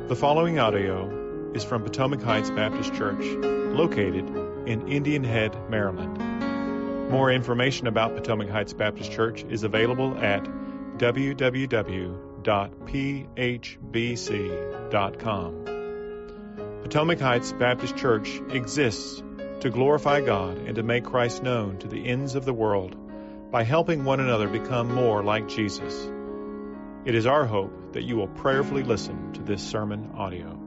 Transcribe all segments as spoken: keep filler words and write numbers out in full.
The following audio is from Potomac Heights Baptist Church, located in Indian Head, Maryland. More information about Potomac Heights Baptist Church is available at w w w dot p h b c dot com. Potomac Heights Baptist Church exists to glorify God and to make Christ known to the ends of the world by helping one another become more like Jesus. It is our hope that you will prayerfully listen to this sermon audio.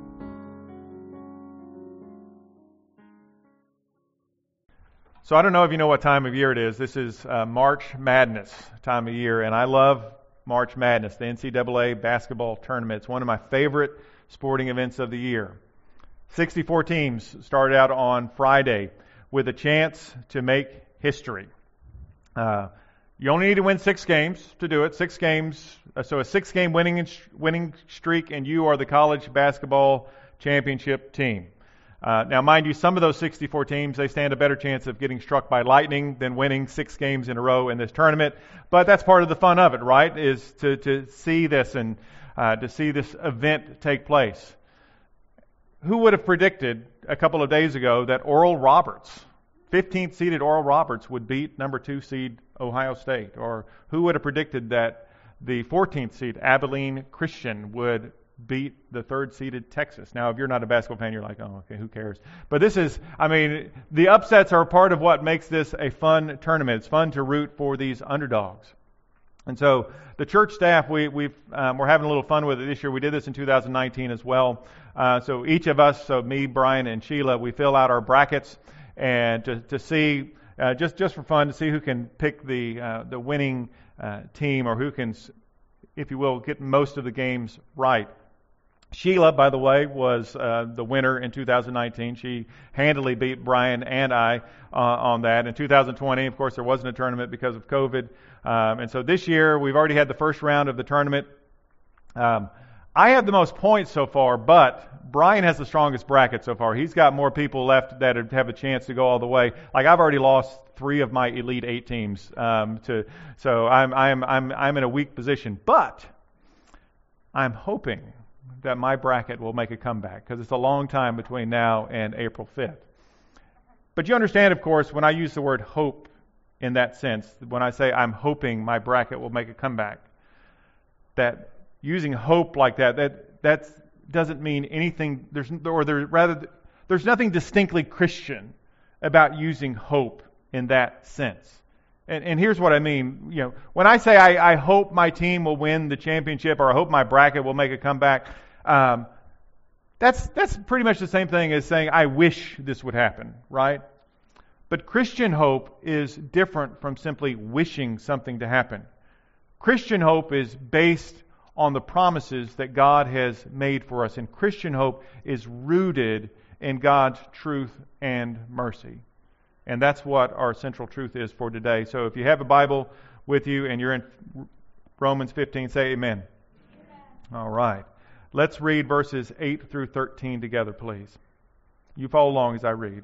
So I don't know if you know what time of year it is. This is uh, March Madness time of year, and I love March Madness, the N C double A basketball tournament. It's one of my favorite sporting events of the year. sixty-four teams started out on Friday with a chance to make history. Uh, you only need to win six games to do it. Six games, uh, so a six-game winning winning streak, and you are the college basketball championship team. Uh, now, mind you, some of those sixty-four teams, they stand a better chance of getting struck by lightning than winning six games in a row in this tournament. But that's part of the fun of it, right? Is to to see this and uh, to see this event take place. Who would have predicted a couple of days ago that Oral Roberts, fifteenth seeded Oral Roberts, would beat number two seed Ohio State? Or who would have predicted that the fourteenth seed Abilene Christian would beat the third seeded Texas? Now, if you're not a basketball fan, you're like, oh, okay, who cares? But this is, I mean, the upsets are part of what makes this a fun tournament. It's fun to root for these underdogs. And so the church staff, we, we've, um, we're having a little fun with it this year. We did this in two thousand nineteen as well. Uh, so each of us, so me, Brian, and Sheila, we fill out our brackets and to, to see, uh, just, just for fun, to see who can pick the, uh, the winning uh, team, or who can, if you will, get most of the games right. Sheila, by the way, was uh, the winner in two thousand nineteen. She handily beat Brian and I uh, on that. In two thousand twenty, of course, there wasn't a tournament because of COVID. Um, and so this year, we've already had the first round of the tournament. Um, I have the most points so far, but Brian has the strongest bracket so far. He's got more people left that have a chance to go all the way. Like, I've already lost three of my Elite Eight teams. Um, to so I'm I'm I'm I'm in a weak position, but I'm hoping that my bracket will make a comeback, because it's a long time between now and April fifth. But you understand, of course, when I use the word hope in that sense, when I say I'm hoping my bracket will make a comeback, that using hope like that, that that doesn't mean anything. There's or there rather there's nothing distinctly Christian about using hope in that sense. And, and here's what I mean. You know, when I say I, I hope my team will win the championship, or I hope my bracket will make a comeback, um, that's that's pretty much the same thing as saying I wish this would happen, right? But Christian hope is different from simply wishing something to happen. Christian hope is based on the promises that God has made for us, and Christian hope is rooted in God's truth and mercy. And that's what our central truth is for today. So if you have a Bible with you and you're in Romans fifteen, say amen. Amen. All right. Let's read verses eight through thirteen together, please. You follow along as I read.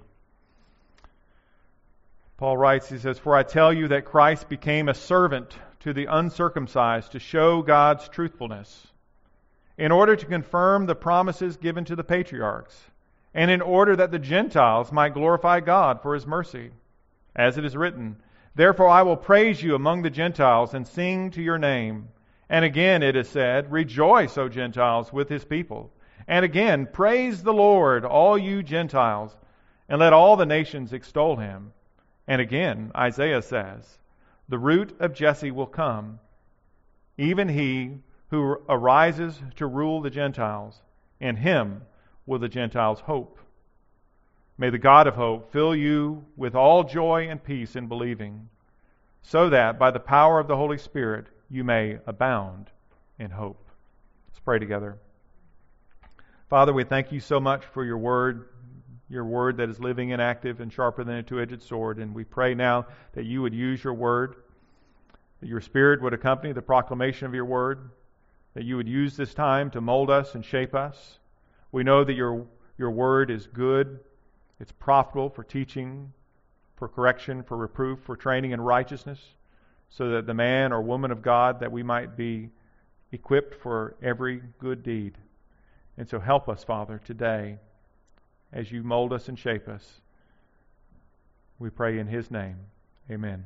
Paul writes, he says, "For I tell you that Christ became a servant to the uncircumcised to show God's truthfulness, in order to confirm the promises given to the patriarchs, and in order that the Gentiles might glorify God for His mercy. As it is written, Therefore I will praise you among the Gentiles and sing to your name. And again it is said, Rejoice, O Gentiles, with His people. And again, praise the Lord, all you Gentiles, and let all the nations extol Him. And again, Isaiah says, The root of Jesse will come, even he who arises to rule the Gentiles. In Him will the Gentiles hope. May the God of hope fill you with all joy and peace in believing, so that by the power of the Holy Spirit you may abound in hope." Let's pray together. Father, we thank you so much for your word, your word that is living and active and sharper than a two-edged sword. And we pray now that you would use your word, that your Spirit would accompany the proclamation of your word, that you would use this time to mold us and shape us. We know that your your word is good. It's profitable for teaching, for correction, for reproof, for training in righteousness, so that the man or woman of God, that we might be equipped for every good deed. And so help us, Father, today as you mold us and shape us. We pray in His name. Amen.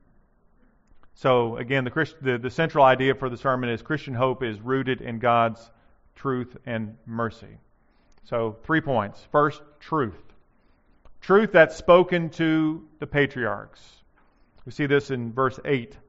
So again, the, Christ, the, the central idea for the sermon is Christian hope is rooted in God's truth and mercy. So three points. First, truth. Truth that's spoken to the patriarchs. We see this in verse eight.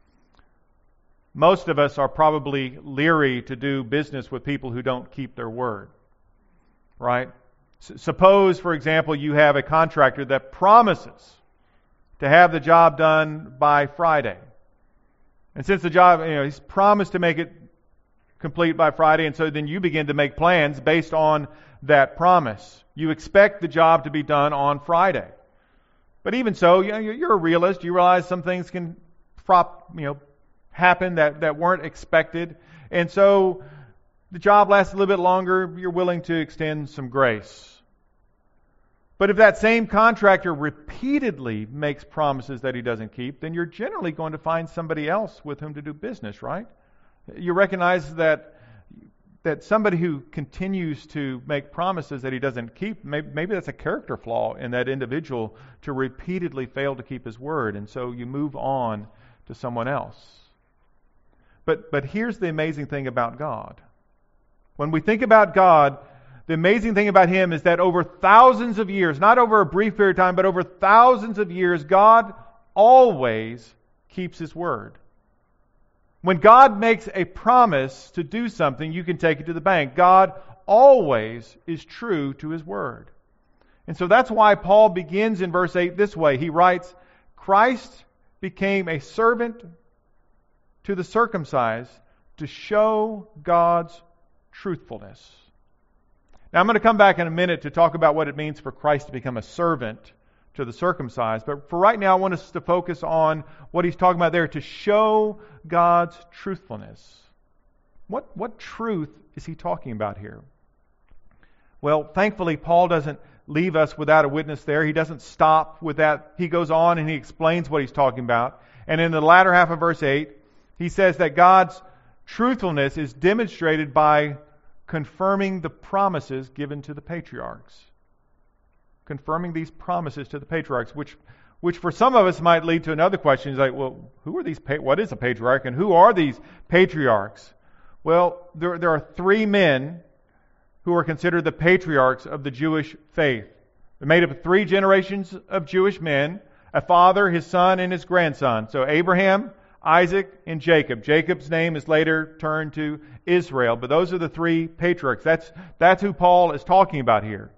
Most of us are probably leery to do business with people who don't keep their word. Right? S- suppose, for example, you have a contractor that promises to have the job done by Friday. And since the job, you know, he's promised to make it complete by Friday, and so then you begin to make plans based on that promise. You expect the job to be done on Friday. But even so, you know, you're a realist. You realize some things can prop, you know, happen that, that weren't expected. And so the job lasts a little bit longer. You're willing to extend some grace. But if that same contractor repeatedly makes promises that he doesn't keep, then you're generally going to find somebody else with whom to do business, right? You recognize that that somebody who continues to make promises that he doesn't keep, maybe, maybe that's a character flaw in that individual to repeatedly fail to keep his word. And so you move on to someone else. But but here's the amazing thing about God. When we think about God, the amazing thing about Him is that over thousands of years, not over a brief period of time, but over thousands of years, God always keeps His word. When God makes a promise to do something, you can take it to the bank. God always is true to His word. And so that's why Paul begins in verse eight this way. He writes, Christ became a servant to the circumcised to show God's truthfulness. Now I'm going to come back in a minute to talk about what it means for Christ to become a servant to the circumcised. But for right now, I want us to focus on what he's talking about there, to show God's truthfulness. What, what truth is he talking about here? Well, thankfully, Paul doesn't leave us without a witness there. He doesn't stop with that. He goes on and he explains what he's talking about. And in the latter half of verse eight, he says that God's truthfulness is demonstrated by confirming the promises given to the patriarchs. Confirming these promises to the patriarchs, which which for some of us might lead to another question. It's like, well, who are these? Pa- what is a patriarch, and who are these patriarchs? Well, there there are three men who are considered the patriarchs of the Jewish faith. They're made up of three generations of Jewish men: a father, his son, and his grandson. So Abraham, Isaac, and Jacob. Jacob's name is later turned to Israel, but those are the three patriarchs. That's that's who Paul is talking about here.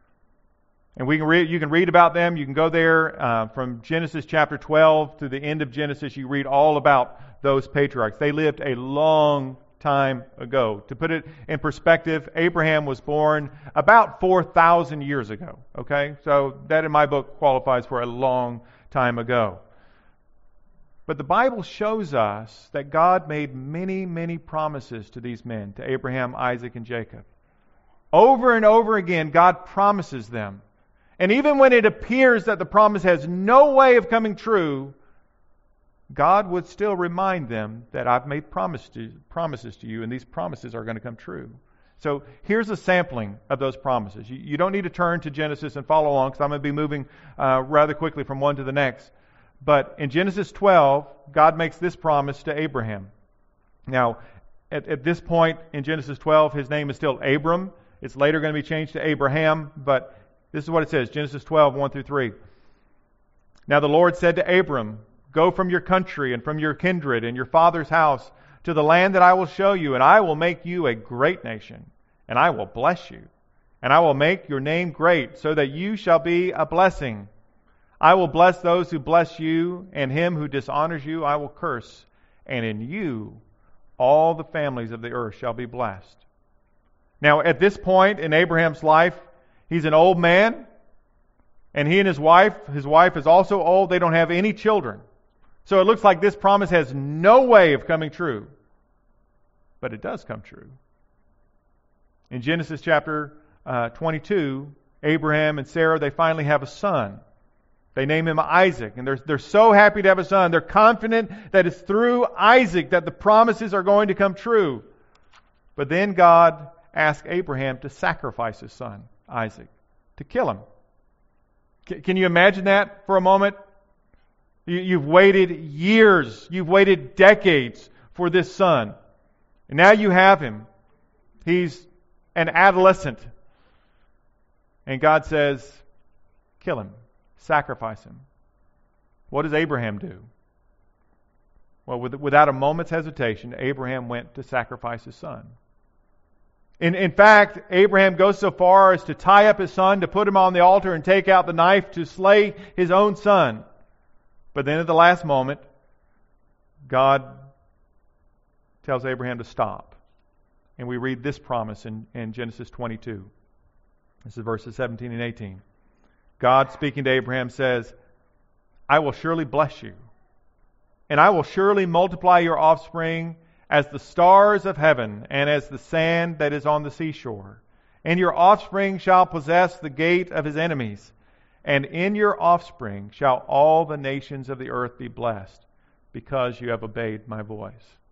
And we can read, you can read about them. You can go there uh, from Genesis chapter twelve to the end of Genesis. You read all about those patriarchs. They lived a long time ago. To put it in perspective, Abraham was born about four thousand years ago. Okay? So that in my book qualifies for a long time ago. But the Bible shows us that God made many, many promises to these men, to Abraham, Isaac, and Jacob. Over and over again, God promises them. And even when it appears that the promise has no way of coming true, God would still remind them that I've made promise to, promises to you, and these promises are going to come true. So here's a sampling of those promises. You, you don't need to turn to Genesis and follow along, because I'm going to be moving uh, rather quickly from one to the next. But in Genesis twelve, God makes this promise to Abraham. Now, at, at this point in Genesis twelve, his name is still Abram. It's later going to be changed to Abraham, but this is what it says, Genesis twelve, one through three. Now the Lord said to Abram, go from your country and from your kindred and your father's house to the land that I will show you, and I will make you a great nation, and I will bless you, and I will make your name great, so that you shall be a blessing. I will bless those who bless you, and him who dishonors you I will curse, and in you all the families of the earth shall be blessed. Now at this point in Abraham's life, he's an old man, and he and his wife, his wife is also old. They don't have any children. So it looks like this promise has no way of coming true. But it does come true. In Genesis chapter uh, twenty-two, Abraham and Sarah, they finally have a son. They name him Isaac, and they're, they're so happy to have a son. They're confident that it's through Isaac that the promises are going to come true. But then God asked Abraham to sacrifice his son, Isaac, to kill him. C- can you imagine that for a moment? You, you've waited years, you've waited decades for this son. And now you have him. He's an adolescent. And God says, kill him, sacrifice him. What does Abraham do? Well, with, without a moment's hesitation, Abraham went to sacrifice his son. In, in fact, Abraham goes so far as to tie up his son, to put him on the altar and take out the knife to slay his own son. But then at the last moment, God tells Abraham to stop. And we read this promise in, in Genesis twenty-two. This is verses seventeen and eighteen. God, speaking to Abraham, says, I will surely bless you, and I will surely multiply your offspring as the stars of heaven and as the sand that is on the seashore. And your offspring shall possess the gate of his enemies, and in your offspring shall all the nations of the earth be blessed, because you have obeyed my voice.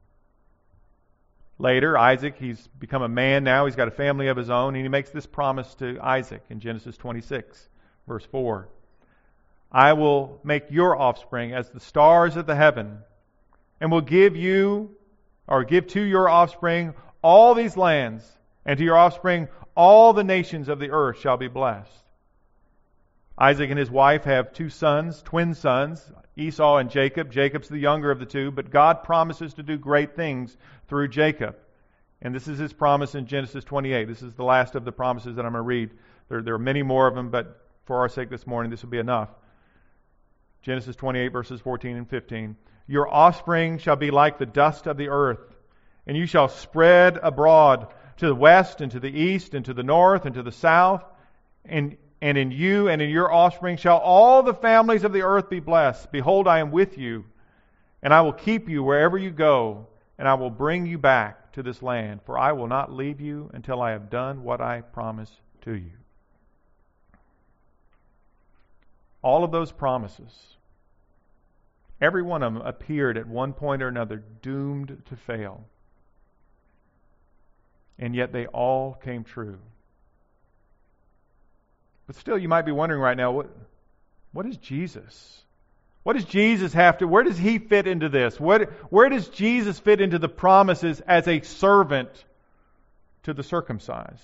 Later, Isaac, he's become a man now, he's got a family of his own, and he makes this promise to Isaac in Genesis twenty-six, verse four. I will make your offspring as the stars of the heaven, and will give you, or give to your offspring, all these lands, and to your offspring all the nations of the earth shall be blessed. Isaac and his wife have two sons, twin sons, Esau and Jacob. Jacob's the younger of the two, but God promises to do great things through Jacob. And this is his promise in Genesis twenty-eight. This is the last of the promises that I'm going to read. There, there are many more of them, but for our sake this morning, this will be enough. Genesis twenty-eight, verses fourteen and fifteen. Your offspring shall be like the dust of the earth, and you shall spread abroad to the west and to the east and to the north and to the south. And, and in you and in your offspring shall all the families of the earth be blessed. Behold, I am with you, and I will keep you wherever you go, and I will bring you back to this land, for I will not leave you until I have done what I promise to you. All of those promises, every one of them appeared at one point or another doomed to fail. And yet they all came true. But still, you might be wondering right now, what, what is Jesus? What does Jesus have to, where does he fit into this? What, where does Jesus fit into the promises as a servant to the circumcised?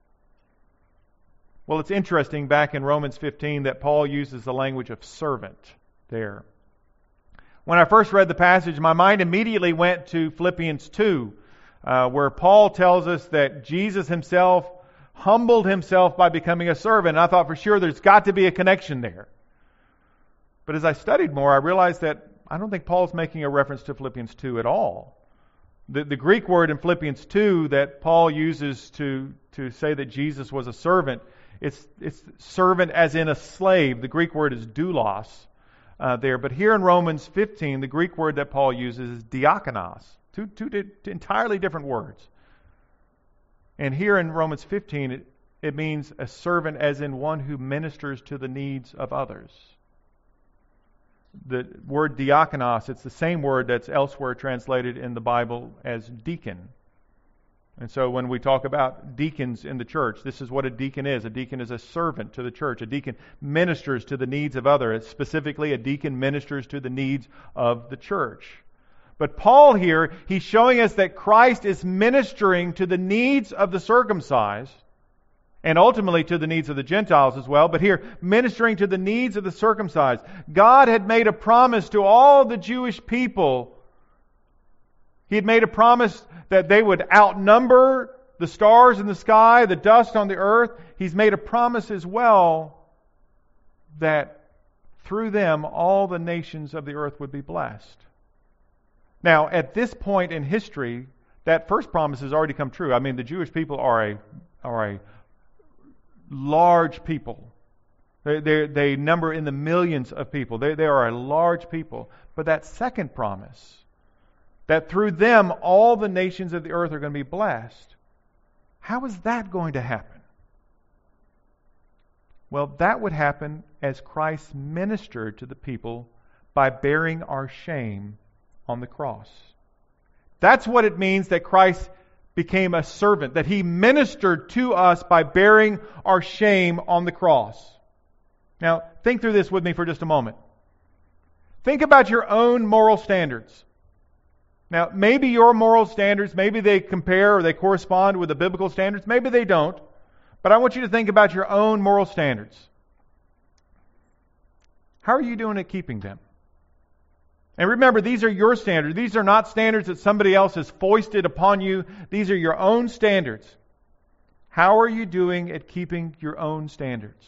Well, it's interesting back in Romans fifteen that Paul uses the language of servant there. When I first read the passage, my mind immediately went to Philippians two, uh, where Paul tells us that Jesus himself humbled himself by becoming a servant. And I thought for sure there's got to be a connection there. But as I studied more, I realized that I don't think Paul's making a reference to Philippians two at all. The, the Greek word in Philippians two that Paul uses to, to say that Jesus was a servant, it's, it's servant as in a slave. The Greek word is doulos uh, there. But here in Romans fifteen, the Greek word that Paul uses is diakonos. Two, two, two entirely different words. And here in Romans fifteen, it, it means a servant as in one who ministers to the needs of others. The word diakonos, it's the same word that's elsewhere translated in the Bible as deacon. And so when we talk about deacons in the church, this is what a deacon is. A deacon is a servant to the church. A deacon ministers to the needs of others. Specifically, a deacon ministers to the needs of the church. But Paul here, he's showing us that Christ is ministering to the needs of the circumcised, and ultimately to the needs of the Gentiles as well, but here, ministering to the needs of the circumcised. God had made a promise to all the Jewish people. He had made a promise that they would outnumber the stars in the sky, the dust on the earth. He's made a promise as well that through them all the nations of the earth would be blessed. Now, at this point in history, that first promise has already come true. I mean, the Jewish people are a are a large people. They, they, they number in the millions of people. They, they are a large people. But that second promise, that through them all the nations of the earth are going to be blessed, how is that going to happen? Well, that would happen as Christ ministered to the people by bearing our shame on the cross. That's what it means that Christ became a servant, that He ministered to us by bearing our shame on the cross. Now, think through this with me for just a moment. Think about your own moral standards. Now, maybe your moral standards, maybe they compare or they correspond with the biblical standards. Maybe they don't. But I want you to think about your own moral standards. How are you doing at keeping them? And remember, these are your standards. These are not standards that somebody else has foisted upon you. These are your own standards. How are you doing at keeping your own standards?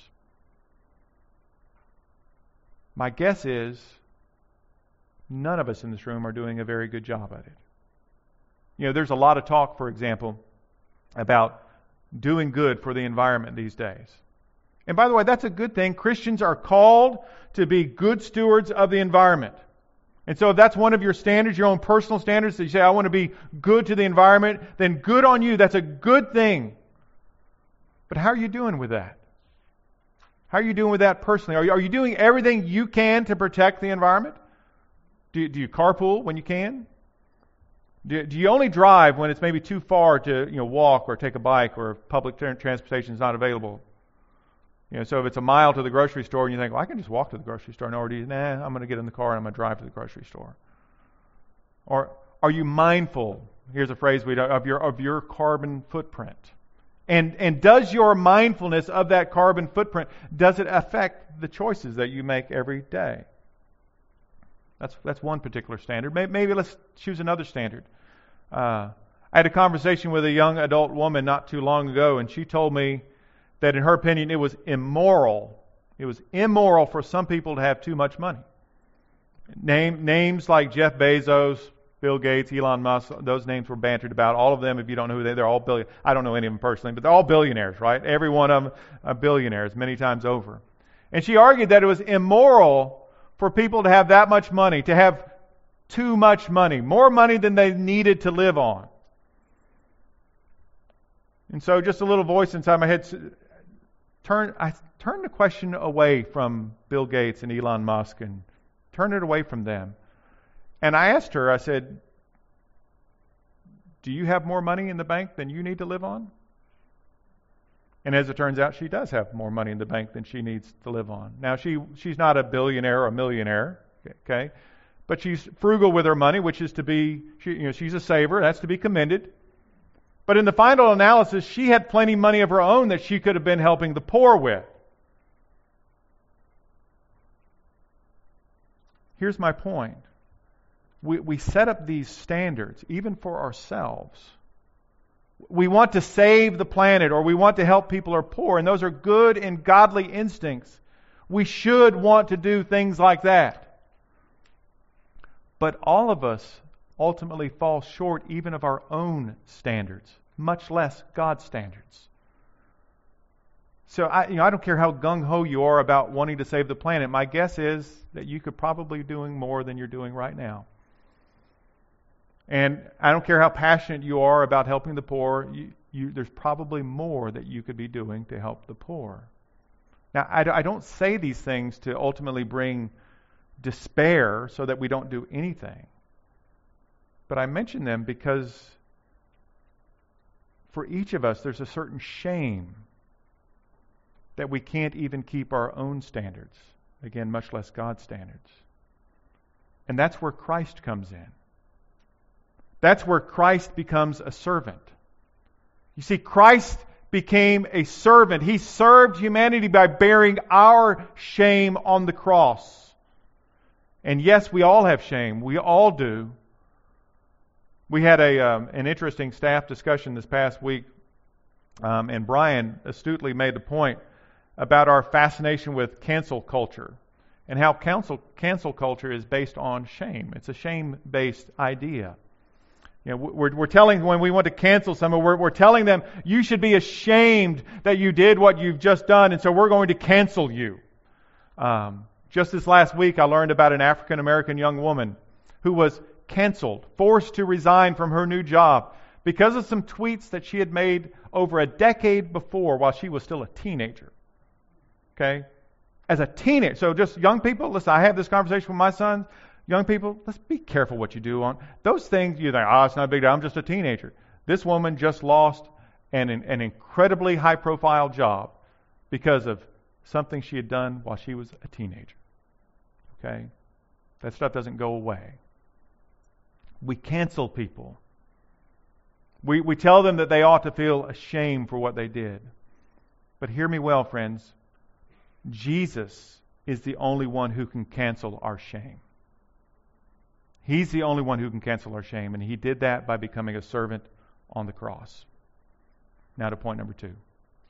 My guess is none of us in this room are doing a very good job at it. You know, there's a lot of talk, for example, about doing good for the environment these days. And by the way, that's a good thing. Christians are called to be good stewards of the environment. And so if that's one of your standards, your own personal standards, that you say, I want to be good to the environment, then good on you. That's a good thing. But how are you doing with that? How are you doing with that personally? Are you, are you doing everything you can to protect the environment? Do, do you carpool when you can? Do, do you only drive when it's maybe too far to you know walk or take a bike or if public tra- transportation is not available? You know, so if it's a mile to the grocery store and you think, well, I can just walk to the grocery store. No, or do you, nah, I'm going to get in the car and I'm going to drive to the grocery store. Or are you mindful? Here's a phrase we don't, of your of your carbon footprint. And and does your mindfulness of that carbon footprint, does it affect the choices that you make every day? That's that's one particular standard. Maybe, maybe let's choose another standard. Uh, I had a conversation with a young adult woman not too long ago, and she told me that in her opinion it was immoral. It was immoral for some people to have too much money. Name, names like Jeff Bezos, Bill Gates, Elon Musk, those names were bantered about. All of them, if you don't know who they are, they're all billion. I don't know any of them personally, but they're all billionaires, right? Every one of them are billionaires, many times over. And she argued that it was immoral for people to have that much money, to have too much money, more money than they needed to live on. And so just a little voice inside my head turn I turned the question away from Bill Gates and Elon Musk and turned it away from them. And I asked her, I said, do you have more money in the bank than you need to live on? And as it turns out, she does have more money in the bank than she needs to live on. Now, she she's not a billionaire or a millionaire, okay? But she's frugal with her money, which is to be, she, you know, she's a saver. That's to be commended. But in the final analysis, she had plenty of money of her own that she could have been helping the poor with. Here's my point. We, we set up these standards, even for ourselves. We want to save the planet, or we want to help people who are poor, and those are good and godly instincts. We should want to do things like that. But all of us ultimately fall short even of our own standards, much less God's standards. So I, you know, I don't care how gung-ho you are about wanting to save the planet. My guess is that you could probably be doing more than you're doing right now. And I don't care how passionate you are about helping the poor, you, you, there's probably more that you could be doing to help the poor. Now, I, I don't say these things to ultimately bring despair so that we don't do anything. But I mention them because for each of us, there's a certain shame that we can't even keep our own standards. Again, much less God's standards. And that's where Christ comes in. That's where Christ becomes a servant. You see, Christ became a servant. He served humanity by bearing our shame on the cross. And yes, we all have shame. We all do. We had a um, an interesting staff discussion this past week, um, and Brian astutely made the point about our fascination with cancel culture and how cancel cancel culture is based on shame. It's a shame-based idea. You know, we're, we're telling, when we want to cancel someone, we're, we're telling them, you should be ashamed that you did what you've just done, and so we're going to cancel you. Um, just this last week, I learned about an African-American young woman who was canceled, forced to resign from her new job because of some tweets that she had made over a decade before while she was still a teenager. Okay? As a teenager. So just young people, listen, I have this conversation with my sons. Young people, let's be careful what you do on those things. You think, oh, it's not a big deal. I'm just a teenager. This woman just lost an, an incredibly high-profile job because of something she had done while she was a teenager. Okay? That stuff doesn't go away. We cancel people. We, we tell them that they ought to feel ashamed for what they did. But hear me well, friends. Jesus is the only one who can cancel our shame. He's the only one who can cancel our shame, and He did that by becoming a servant on the cross. Now to point number two.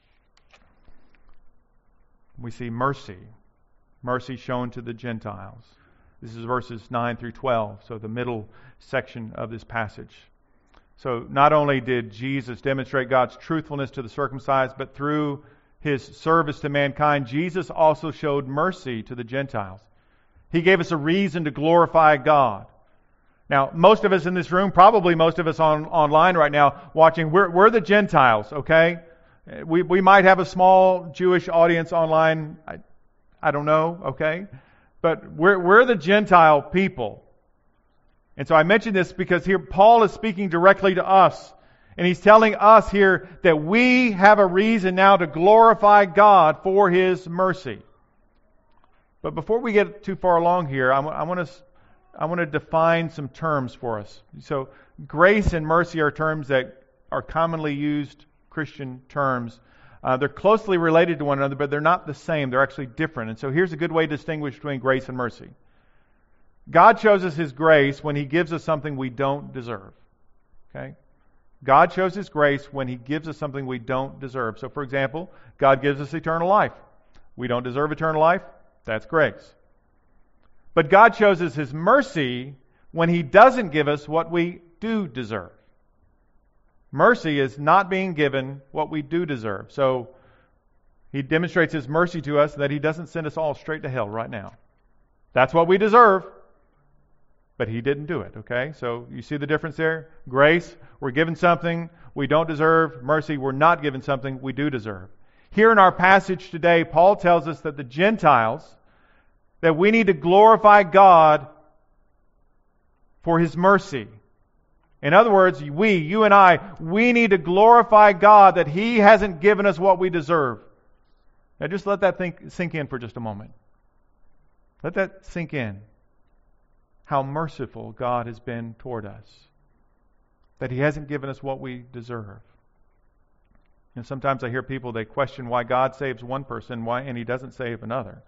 We see mercy. Mercy shown to the Gentiles. This is verses nine through twelve, so the middle section of this passage. So not only did Jesus demonstrate God's truthfulness to the circumcised, but through His service to mankind, Jesus also showed mercy to the Gentiles. He gave us a reason to glorify God. Now, most of us in this room, probably most of us on online right now watching, we're, we're the Gentiles, okay? We we might have a small Jewish audience online. I, I don't know, okay? But we're we're the Gentile people. And so I mention this because here Paul is speaking directly to us. And he's telling us here that we have a reason now to glorify God for His mercy. But before we get too far along here, I, I want to I want to define some terms for us. So grace and mercy are terms that are commonly used Christian terms. Uh, they're closely related to one another, but they're not the same. They're actually different. And so here's a good way to distinguish between grace and mercy. God shows us His grace when He gives us something we don't deserve. Okay? God shows His grace when He gives us something we don't deserve. So, for example, God gives us eternal life. We don't deserve eternal life. That's grace. But God shows us His mercy when He doesn't give us what we do deserve. Mercy is not being given what we do deserve. So, He demonstrates His mercy to us that He doesn't send us all straight to hell right now. That's what we deserve. But He didn't do it, okay? So you see the difference there? Grace, we're given something we don't deserve. Mercy, we're not given something we do deserve. Here in our passage today, Paul tells us that the Gentiles, that we need to glorify God for His mercy. In other words, we, you and I, we need to glorify God that He hasn't given us what we deserve. Now just let that think, sink in for just a moment. Let that sink in. How merciful God has been toward us. That He hasn't given us what we deserve. And sometimes I hear people, they question why God saves one person why and He doesn't save another.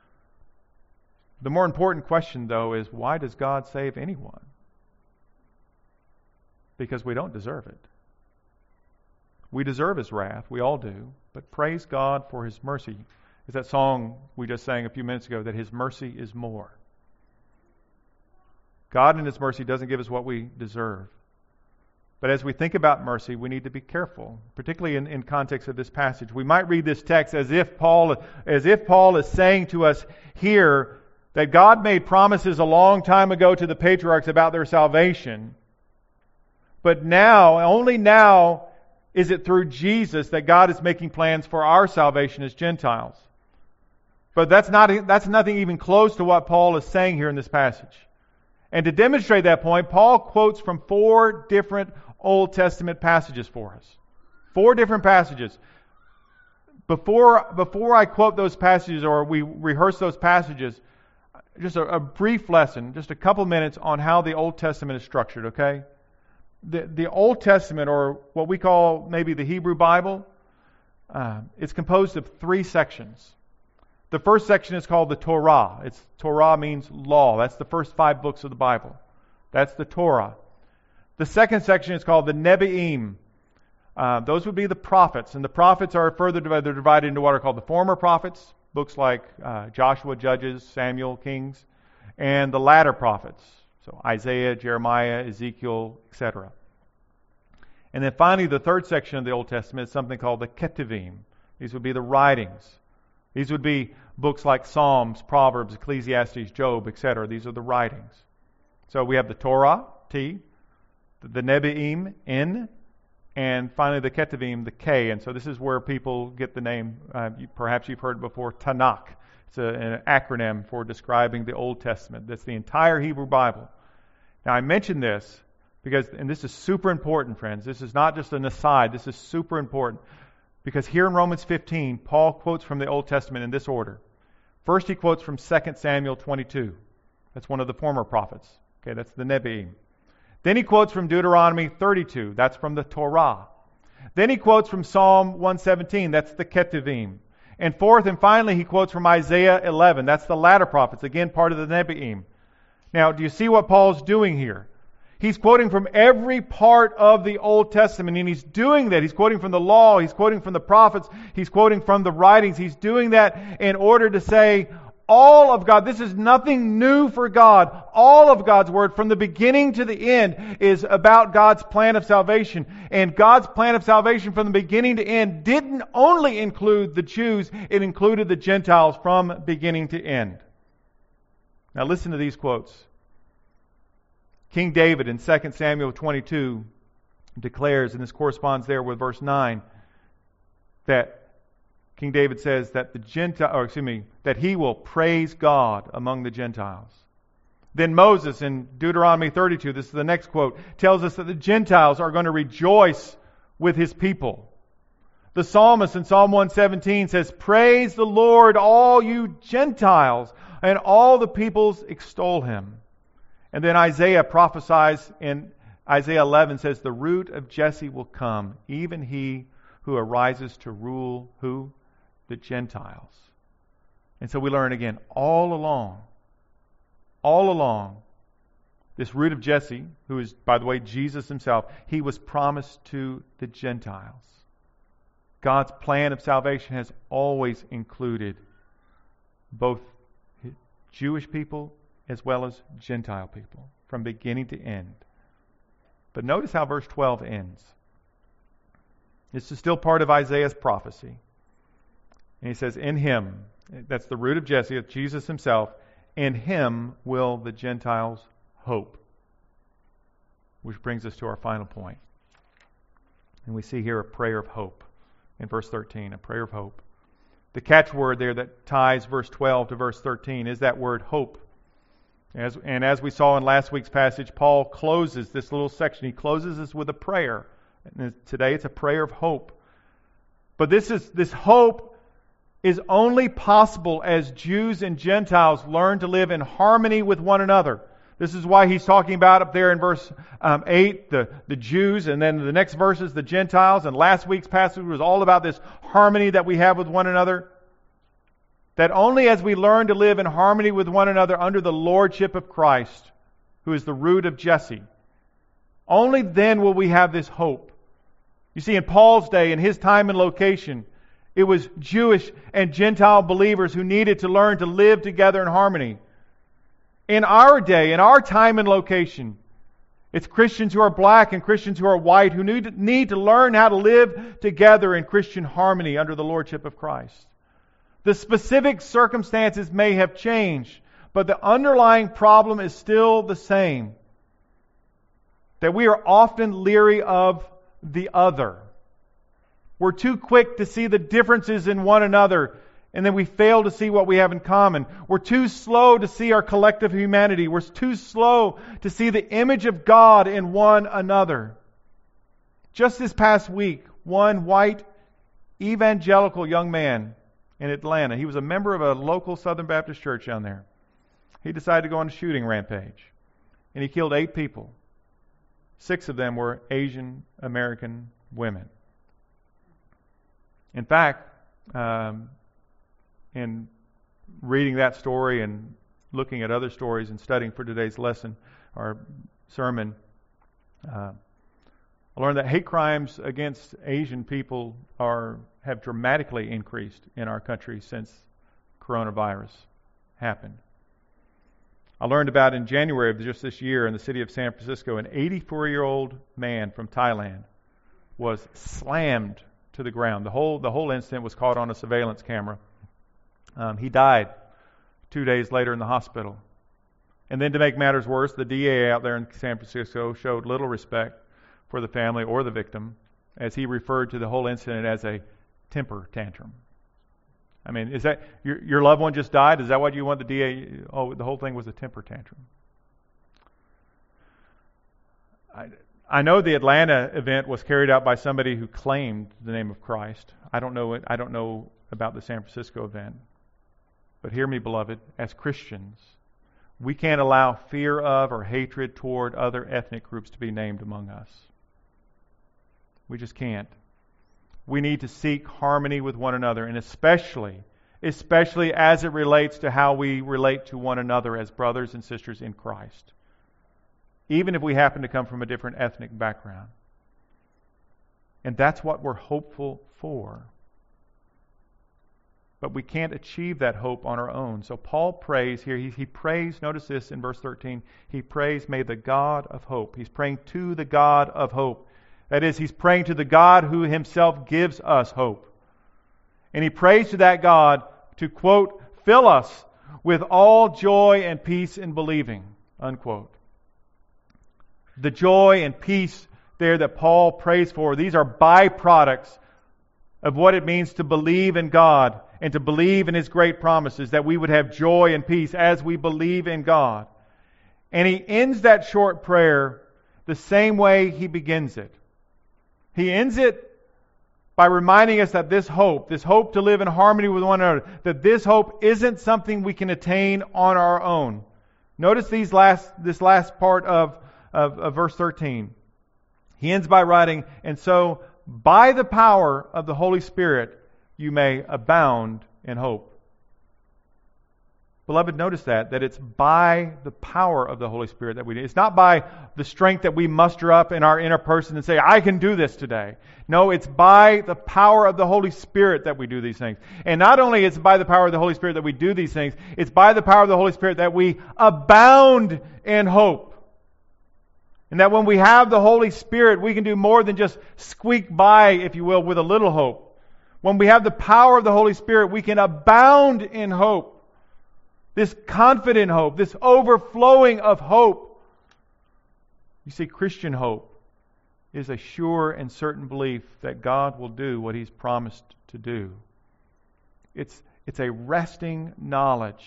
The more important question, though, is why does God save anyone? Because we don't deserve it. We deserve His wrath. We all do. But praise God for His mercy. It's that song we just sang a few minutes ago, that His mercy is more. God in His mercy doesn't give us what we deserve. But as we think about mercy, we need to be careful, particularly in, in context of this passage. We might read this text as if Paul, as if Paul is saying to us here that God made promises a long time ago to the patriarchs about their salvation. But now, only now, is it through Jesus that God is making plans for our salvation as Gentiles. But that's not that's nothing even close to what Paul is saying here in this passage. And to demonstrate that point, Paul quotes from four different Old Testament passages for us. Four different passages. Before, before I quote those passages or we rehearse those passages, just a, a brief lesson, just a couple minutes on how the Old Testament is structured, okay? The, the Old Testament, or what we call maybe the Hebrew Bible, uh, it's composed of three sections. The first section is called the Torah. It's Torah means law. That's the first five books of the Bible. That's the Torah. The second section is called the Nevi'im. Uh, those would be the prophets. And the prophets are further divided, they're divided into what are called the former prophets, books like uh, Joshua, Judges, Samuel, Kings, and the latter prophets. So Isaiah, Jeremiah, Ezekiel, et cetera. And then finally, the third section of the Old Testament is something called the Ketuvim. These would be the writings. These would be books like Psalms, Proverbs, Ecclesiastes, Job, et cetera. These are the writings. So we have the Torah, T, the Nevi'im, N, and finally the Ketuvim, the K. And so this is where people get the name, uh, you, perhaps you've heard it before, Tanakh. It's a, an acronym for describing the Old Testament. That's the entire Hebrew Bible. Now I mention this Because, and this is super important, friends. This is not just an aside. This is super important. Because here in Romans fifteen, Paul quotes from the Old Testament in this order. First, he quotes from Second Samuel twenty-two. That's one of the former prophets. Okay, that's the Nebi'im. Then he quotes from Deuteronomy thirty-two. That's from the Torah. Then he quotes from Psalm one seventeen. That's the Ketuvim. And fourth and finally, he quotes from Isaiah eleven. That's the latter prophets. Again, part of the Nebi'im. Now, do you see what Paul's doing here? He's quoting from every part of the Old Testament, and he's doing that. He's quoting from the law. He's quoting from the prophets. He's quoting from the writings. He's doing that in order to say all of God. This is nothing new for God. All of God's Word, from the beginning to the end, is about God's plan of salvation. And God's plan of salvation from the beginning to end didn't only include the Jews, it included the Gentiles from beginning to end. Now listen to these quotes. King David in Second Samuel twenty-two declares, and this corresponds there with verse nine, that King David says that the Gentile, or excuse me, that he will praise God among the Gentiles. Then Moses in Deuteronomy thirty-two, this is the next quote, tells us that the Gentiles are going to rejoice with his people. The psalmist in Psalm one seventeen says, "Praise the Lord, all you Gentiles, and all the peoples extol him." And then Isaiah prophesies in Isaiah eleven, says, "The root of Jesse will come, even he who arises to rule," who? The Gentiles. And so we learn again, all along, all along, this root of Jesse, who is, by the way, Jesus himself, he was promised to the Gentiles. God's plan of salvation has always included both Jewish people as well as Gentile people, from beginning to end. But notice how verse twelve ends. This is still part of Isaiah's prophecy. And he says, "In him," that's the root of Jesse, it's Jesus himself, "in him will the Gentiles hope." Which brings us to our final point. And we see here a prayer of hope in verse thirteen, a prayer of hope. The catchword there that ties verse twelve to verse thirteen is that word hope. As, and as we saw in last week's passage, Paul closes this little section. He closes this with a prayer. And today it's a prayer of hope. But this is this hope is only possible as Jews and Gentiles learn to live in harmony with one another. This is why he's talking about up there in verse um, eight, the, the Jews, and then the next verse is the Gentiles. And last week's passage was all about this harmony that we have with one another. That only as we learn to live in harmony with one another under the lordship of Christ, who is the root of Jesse, only then will we have this hope. You see, in Paul's day, in his time and location, it was Jewish and Gentile believers who needed to learn to live together in harmony. In our day, in our time and location, it's Christians who are black and Christians who are white who need, need to learn how to live together in Christian harmony under the lordship of Christ. The specific circumstances may have changed, but the underlying problem is still the same. That we are often leery of the other. We're too quick to see the differences in one another, and then we fail to see what we have in common. We're too slow to see our collective humanity. We're too slow to see the image of God in one another. Just this past week, one white evangelical young man in Atlanta, he was a member of a local Southern Baptist church down there. He decided to go on a shooting rampage, and he killed eight people. Six of them were Asian American women. In fact, um, in reading that story and looking at other stories and studying for today's lesson or sermon, uh, I learned that hate crimes against Asian people are have dramatically increased in our country since coronavirus happened. I learned about in January of just this year in the city of San Francisco, an eighty-four-year-old man from Thailand was slammed to the ground. The whole the whole incident was caught on a surveillance camera. Um, he died two days later in the hospital. And then to make matters worse, the D A out there in San Francisco showed little respect for the family or the victim, as he referred to the whole incident as a temper tantrum. I mean, is that your your loved one just died? Is that what you want the D A? Oh, the whole thing was a temper tantrum. I, I know the Atlanta event was carried out by somebody who claimed the name of Christ. I don't know it. I don't know about the San Francisco event. But hear me, beloved, as Christians, we can't allow fear of or hatred toward other ethnic groups to be named among us. We just can't. We need to seek harmony with one another, and especially, especially as it relates to how we relate to one another as brothers and sisters in Christ, even if we happen to come from a different ethnic background. And that's what we're hopeful for. But we can't achieve that hope on our own. So Paul prays here. He, he prays, notice this in verse thirteen, he prays, may the God of hope. He's praying to the God of hope. That is, he's praying to the God who himself gives us hope. And he prays to that God to, quote, fill us with all joy and peace in believing, unquote. The joy and peace there that Paul prays for, these are byproducts of what it means to believe in God and to believe in His great promises, that we would have joy and peace as we believe in God. And he ends that short prayer the same way he begins it. He ends it by reminding us that this hope, this hope to live in harmony with one another, that this hope isn't something we can attain on our own. Notice these last, this last part of, of, of verse thirteen. He ends by writing, and so by the power of the Holy Spirit you may abound in hope. Beloved, notice that, that it's by the power of the Holy Spirit that we do. It's not by the strength that we muster up in our inner person and say, I can do this today. No, it's by the power of the Holy Spirit that we do these things. And not only is it by the power of the Holy Spirit that we do these things, it's by the power of the Holy Spirit that we abound in hope. And that when we have the Holy Spirit, we can do more than just squeak by, if you will, with a little hope. When we have the power of the Holy Spirit, we can abound in hope. This confident hope, this overflowing of hope. You see, Christian hope is a sure and certain belief that God will do what He's promised to do. It's, it's a resting knowledge,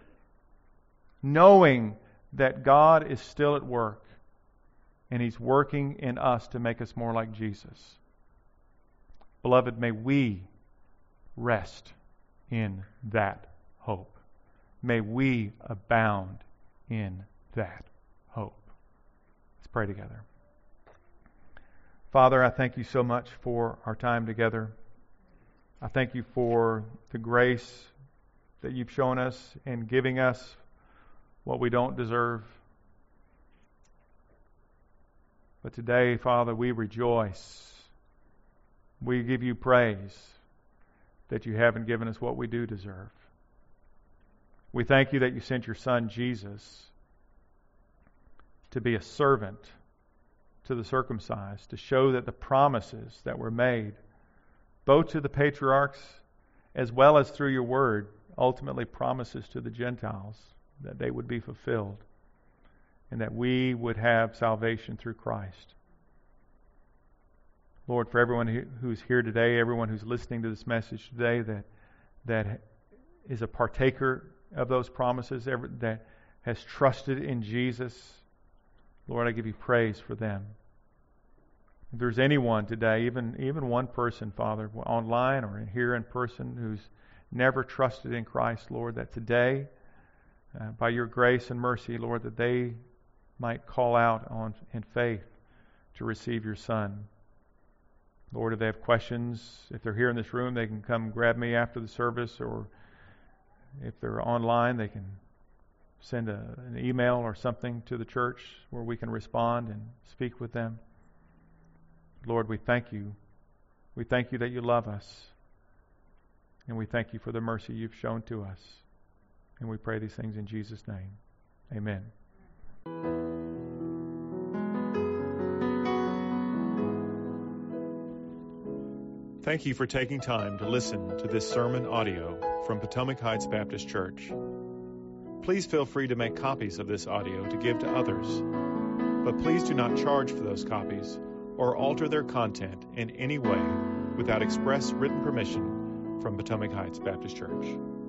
knowing that God is still at work and He's working in us to make us more like Jesus. Beloved, may we rest in that hope. May we abound in that hope. Let's pray together. Father, I thank You so much for our time together. I thank You for the grace that You've shown us in giving us what we don't deserve. But today, Father, we rejoice. We give You praise that You haven't given us what we do deserve. We thank You that You sent Your Son, Jesus, to be a servant to the circumcised, to show that the promises that were made, both to the patriarchs as well as through Your Word, ultimately promises to the Gentiles, that they would be fulfilled, and that we would have salvation through Christ. Lord, for everyone who's here today, everyone who's listening to this message today that that is a partaker of those promises, that has trusted in Jesus, Lord, I give You praise for them. If there's anyone today, even, even one person, Father, online or here in person, who's never trusted in Christ, Lord, that today, uh, by Your grace and mercy, Lord, that they might call out on in faith to receive Your Son. Lord, if they have questions, if they're here in this room, they can come grab me after the service, or if they're online, they can send a, an email or something to the church where we can respond and speak with them. Lord, we thank You. We thank You that You love us. And we thank You for the mercy You've shown to us. And we pray these things in Jesus' name. Amen. Thank you for taking time to listen to this sermon audio from Potomac Heights Baptist Church. Please feel free to make copies of this audio to give to others, but please do not charge for those copies or alter their content in any way without express written permission from Potomac Heights Baptist Church.